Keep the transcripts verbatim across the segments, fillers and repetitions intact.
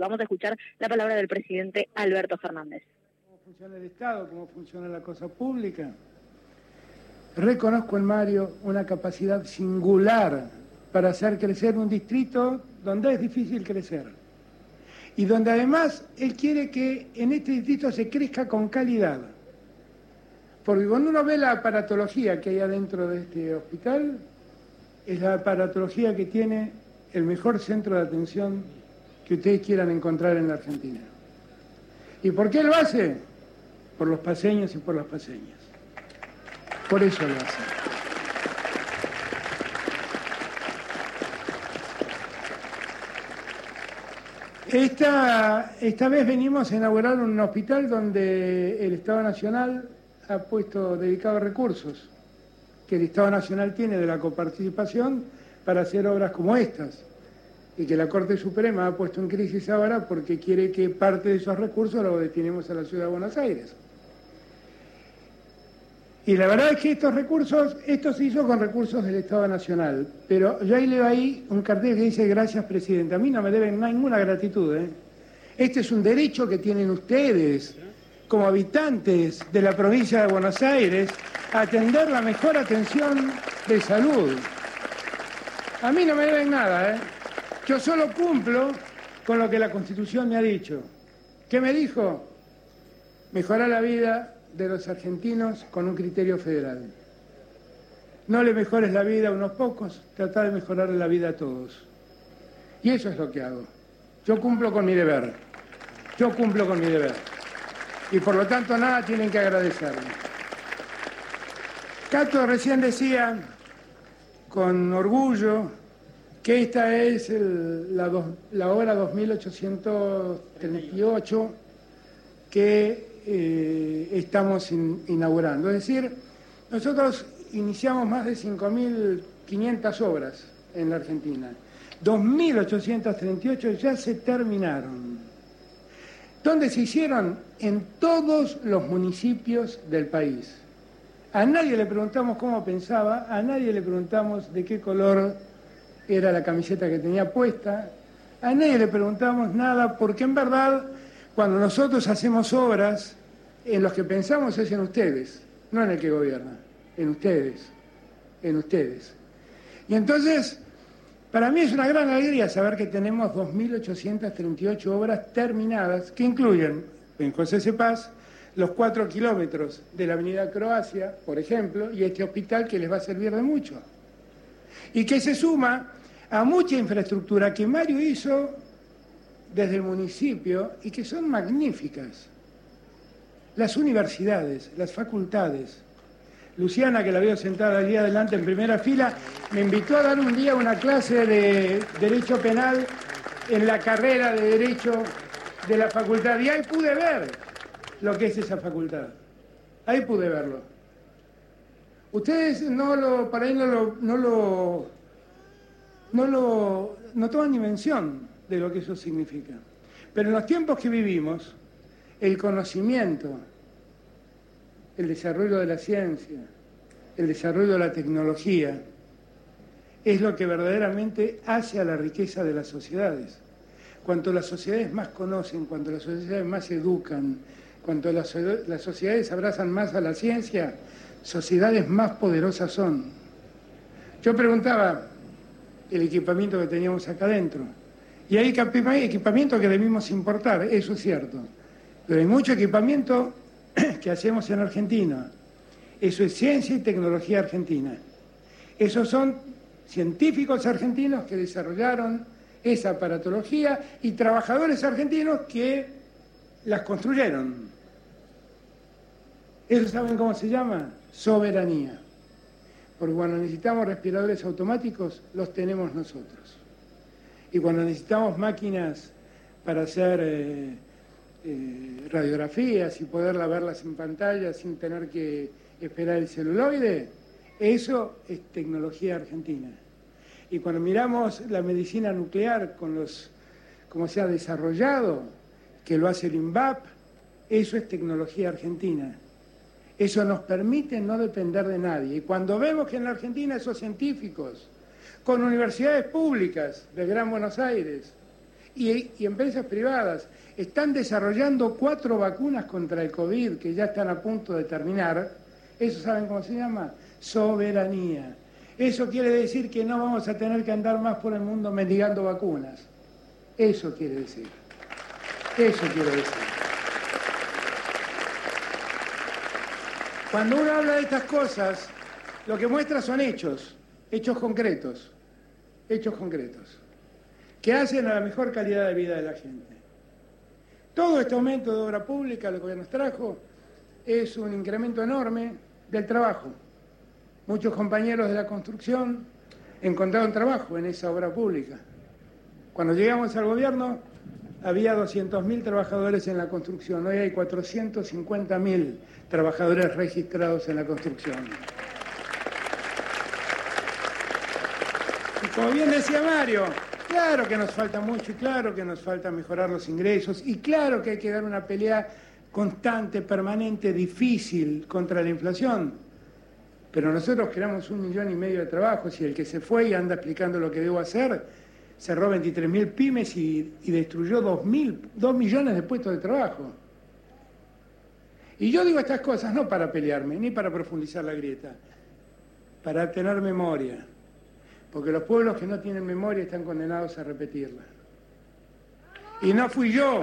Vamos a escuchar la palabra del presidente Alberto Fernández. ¿Cómo funciona el Estado? ¿Cómo funciona la cosa pública? Reconozco en Mario una capacidad singular para hacer crecer un distrito donde es difícil crecer. Y donde además él quiere que en este distrito se crezca con calidad. Porque cuando uno ve la aparatología que hay adentro de este hospital, es la aparatología que tiene el mejor centro de atención que ustedes quieran encontrar en la Argentina. ¿Y por qué lo hace? Por los paceños y por las paceñas. Por eso lo hace. Esta, esta vez venimos a inaugurar un hospital donde el Estado Nacional ha puesto dedicados recursos que el Estado Nacional tiene de la coparticipación para hacer obras como estas, y que la Corte Suprema ha puesto en crisis ahora porque quiere que parte de esos recursos los destinemos a la Ciudad de Buenos Aires. Y la verdad es que estos recursos, esto se hizo con recursos del Estado Nacional, pero yo ahí leo ahí un cartel que dice gracias, presidente. A mí no me deben ninguna gratitud, ¿eh? Este es un derecho que tienen ustedes, como habitantes de la provincia de Buenos Aires, a atender la mejor atención de salud. A mí no me deben nada, ¿eh? Yo solo cumplo con lo que la Constitución me ha dicho. ¿Qué me dijo? Mejorar la vida de los argentinos con un criterio federal. No le mejores la vida a unos pocos, trata de mejorar la vida a todos. Y eso es lo que hago. Yo cumplo con mi deber. Yo cumplo con mi deber. Y por lo tanto nada tienen que agradecerme. Cato recién decía, con orgullo, que esta es el, la, dos, la obra dos mil ochocientos treinta y ocho que eh, estamos in, inaugurando. Es decir, nosotros iniciamos más de cinco mil quinientas obras en la Argentina. dos mil ochocientos treinta y ocho ya se terminaron. ¿Dónde se hicieron? En todos los municipios del país. A nadie le preguntamos cómo pensaba, a nadie le preguntamos de qué color era la camiseta que tenía puesta, a nadie le preguntamos nada, porque en verdad, cuando nosotros hacemos obras, en los que pensamos es en ustedes, no en el que gobierna, en ustedes, en ustedes. Y entonces, para mí es una gran alegría saber que tenemos dos mil ochocientas treinta y ocho obras terminadas, que incluyen, en José Cepaz, los cuatro kilómetros de la avenida Croacia, por ejemplo, y este hospital que les va a servir de mucho. Y que se suma a mucha infraestructura que Mario hizo desde el municipio y que son magníficas. Las universidades, las facultades. Luciana, que la veo sentada allí adelante en primera fila, me invitó a dar un día una clase de Derecho Penal en la carrera de Derecho de la facultad. Y ahí pude ver lo que es esa facultad. Ahí pude verlo. Ustedes no lo, para ahí no lo, no lo, no lo, no toman ni mención de lo que eso significa. Pero en los tiempos que vivimos, el conocimiento, el desarrollo de la ciencia, el desarrollo de la tecnología, es lo que verdaderamente hace a la riqueza de las sociedades. Cuanto las sociedades más conocen, cuanto las sociedades más educan, cuanto las, las sociedades abrazan más a la ciencia, sociedades más poderosas son. Yo preguntaba el equipamiento que teníamos acá adentro, y hay equipamiento que debimos importar, eso es cierto, pero hay mucho equipamiento que hacemos en Argentina. Eso es ciencia y tecnología argentina. Esos son científicos argentinos que desarrollaron esa aparatología y trabajadores argentinos que las construyeron. ¿Eso saben cómo se llama? Soberanía. Porque cuando necesitamos respiradores automáticos, los tenemos nosotros. Y cuando necesitamos máquinas para hacer eh, eh, radiografías y poderlas verlas en pantalla sin tener que esperar el celuloide, eso es tecnología argentina. Y cuando miramos la medicina nuclear con los, como se ha desarrollado, que lo hace el INVAP, eso es tecnología argentina. Eso nos permite no depender de nadie. Y cuando vemos que en la Argentina esos científicos, con universidades públicas del Gran Buenos Aires y, y empresas privadas están desarrollando cuatro vacunas contra el COVID que ya están a punto de terminar. ¿Eso saben cómo se llama? Soberanía. Eso quiere decir que no vamos a tener que andar más por el mundo mendigando vacunas. Eso quiere decir. Eso quiere decir. Cuando uno habla de estas cosas, lo que muestra son hechos, hechos concretos, hechos concretos, que hacen a la mejor calidad de vida de la gente. Todo este aumento de obra pública, lo que nos trajo, es un incremento enorme del trabajo. Muchos compañeros de la construcción encontraron trabajo en esa obra pública. Cuando llegamos al gobierno, había doscientos mil trabajadores en la construcción. Hoy hay cuatrocientos cincuenta mil trabajadores registrados en la construcción. Y como bien decía Mario, claro que nos falta mucho y claro que nos falta mejorar los ingresos y claro que hay que dar una pelea constante, permanente, difícil contra la inflación. Pero nosotros creamos un millón y medio de trabajos y el que se fue y anda explicando lo que debo hacer, cerró veintitrés mil pymes y, y destruyó dos millones de puestos de trabajo. Y yo digo estas cosas no para pelearme, ni para profundizar la grieta, para tener memoria. Porque los pueblos que no tienen memoria están condenados a repetirla. Y no fui yo.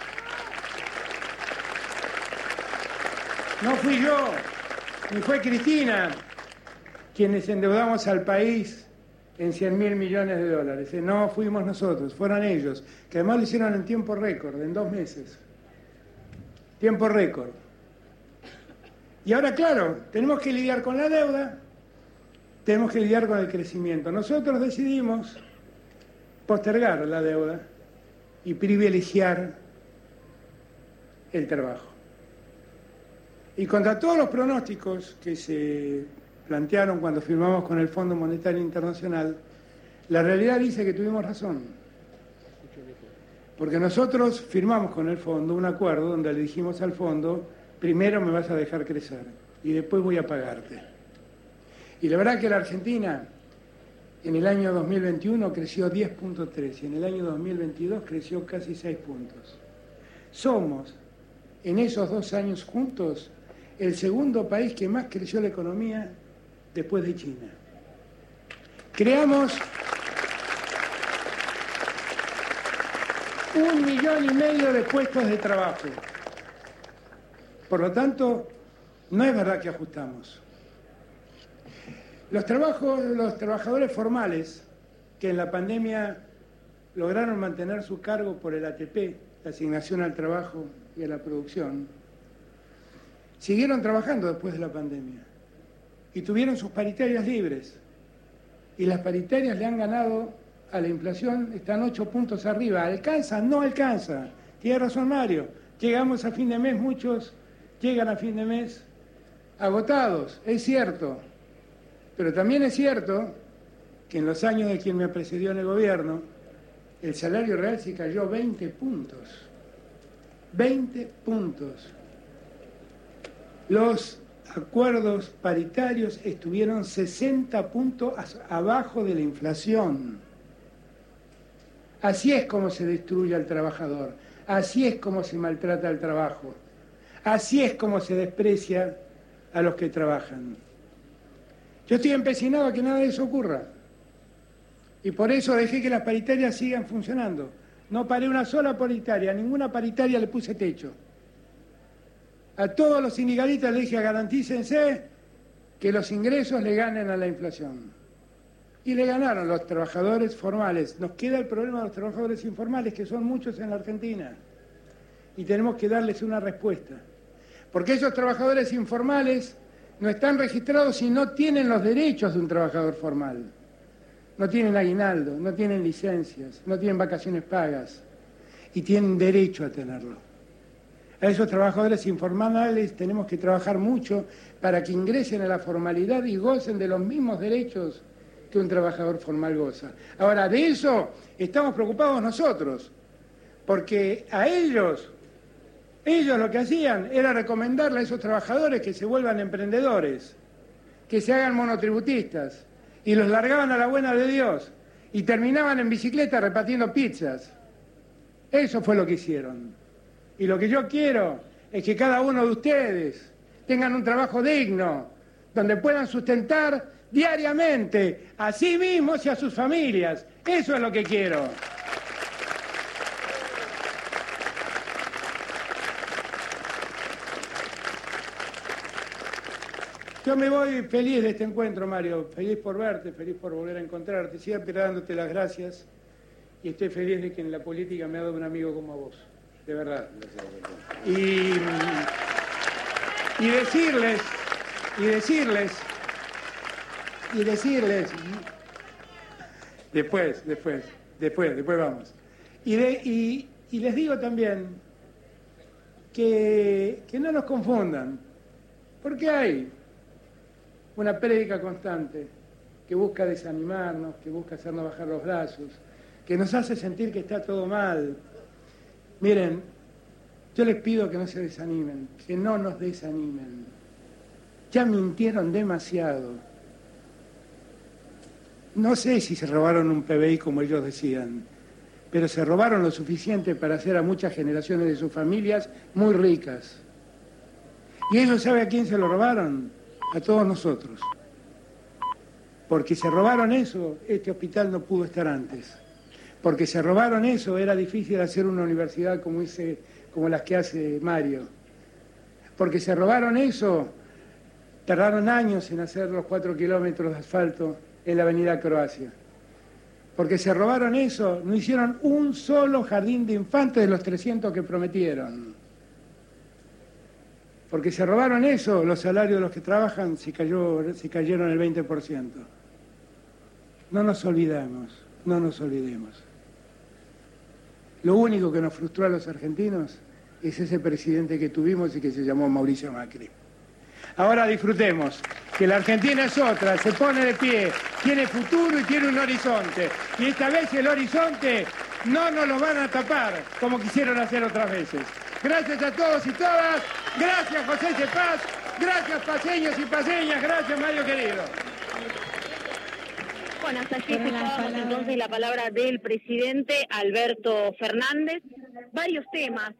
No fui yo. Ni fue Cristina quienes endeudamos al país en cien mil millones de dólares. No fuimos nosotros, fueron ellos, que además lo hicieron en tiempo récord, en dos meses. Tiempo récord. Y ahora, claro, tenemos que lidiar con la deuda, tenemos que lidiar con el crecimiento. Nosotros decidimos postergar la deuda y privilegiar el trabajo. Y contra todos los pronósticos que se plantearon cuando firmamos con el Fondo Monetario Internacional, la realidad dice que tuvimos razón. Porque nosotros firmamos con el Fondo un acuerdo donde le dijimos al Fondo, primero me vas a dejar crecer y después voy a pagarte. Y la verdad que la Argentina en el año dos mil veintiuno creció diez punto tres y en el año dos mil veintidós creció casi seis puntos. Somos, en esos dos años juntos, el segundo país que más creció la economía después de China. Creamos un millón y medio de puestos de trabajo. Por lo tanto, no es verdad que ajustamos. Los, trabajos, los trabajadores formales que en la pandemia lograron mantener su cargo por el A T P, la asignación al trabajo y a la producción, siguieron trabajando después de la pandemia y tuvieron sus paritarias libres. Y las paritarias le han ganado a la inflación, están ocho puntos arriba. ¿Alcanza? No alcanza. Tiene razón Mario. Llegamos a fin de mes, muchos llegan a fin de mes agotados, es cierto. Pero también es cierto que en los años de quien me precedió en el gobierno, el salario real se cayó veinte puntos. veinte puntos. Los acuerdos paritarios estuvieron sesenta puntos abajo de la inflación. Así es como se destruye al trabajador, así es como se maltrata al trabajo, así es como se desprecia a los que trabajan. Yo estoy empecinado a que nada de eso ocurra y por eso dejé que las paritarias sigan funcionando. No paré una sola paritaria, a ninguna paritaria le puse techo. A todos los sindicalistas les dije, garantícense que los ingresos le ganen a la inflación. Y le ganaron los trabajadores formales. Nos queda el problema de los trabajadores informales, que son muchos en la Argentina. Y tenemos que darles una respuesta. Porque esos trabajadores informales no están registrados y no tienen los derechos de un trabajador formal. No tienen aguinaldo, no tienen licencias, no tienen vacaciones pagas. Y tienen derecho a tenerlo. A esos trabajadores informales tenemos que trabajar mucho para que ingresen a la formalidad y gocen de los mismos derechos que un trabajador formal goza. Ahora, de eso estamos preocupados nosotros, porque a ellos, ellos lo que hacían era recomendarle a esos trabajadores que se vuelvan emprendedores, que se hagan monotributistas, y los largaban a la buena de Dios, y terminaban en bicicleta repartiendo pizzas. Eso fue lo que hicieron. Y lo que yo quiero es que cada uno de ustedes tengan un trabajo digno, donde puedan sustentar diariamente a sí mismos y a sus familias. Eso es lo que quiero. Yo me voy feliz de este encuentro, Mario, feliz por verte, feliz por volver a encontrarte, siempre dándote las gracias, y estoy feliz de que en la política me ha dado un amigo como vos, de verdad. Y, y decirles, y decirles, y decirles, después, después, después, después vamos. Y, de, y, y les digo también que, que no nos confundan, porque hay una prédica constante que busca desanimarnos, que busca hacernos bajar los brazos, que nos hace sentir que está todo mal. Miren, yo les pido que no se desanimen, que no nos desanimen. Ya mintieron demasiado. No sé si se robaron un P B I como ellos decían, pero se robaron lo suficiente para hacer a muchas generaciones de sus familias muy ricas. ¿Y ellos saben a quién se lo robaron? A todos nosotros. Porque se robaron eso, este hospital no pudo estar antes. Porque se robaron eso, era difícil hacer una universidad como, hice, como las que hace Mario. Porque se robaron eso, tardaron años en hacer los cuatro kilómetros de asfalto en la avenida Croacia. Porque se robaron eso, no hicieron un solo jardín de infantes de los trescientos que prometieron. Porque se robaron eso, los salarios de los que trabajan se, cayó, se cayeron el veinte por ciento. No nos olvidemos, no nos olvidemos. Lo único que nos frustró a los argentinos es ese presidente que tuvimos y que se llamó Mauricio Macri. Ahora disfrutemos, que la Argentina es otra, se pone de pie, tiene futuro y tiene un horizonte. Y esta vez el horizonte no nos lo van a tapar como quisieron hacer otras veces. Gracias a todos y todas, gracias José Cepaz, gracias paseños y paseñas, gracias Mario querido. Bueno, hasta allí escuchábamos entonces la palabra del presidente Alberto Fernández, varios temas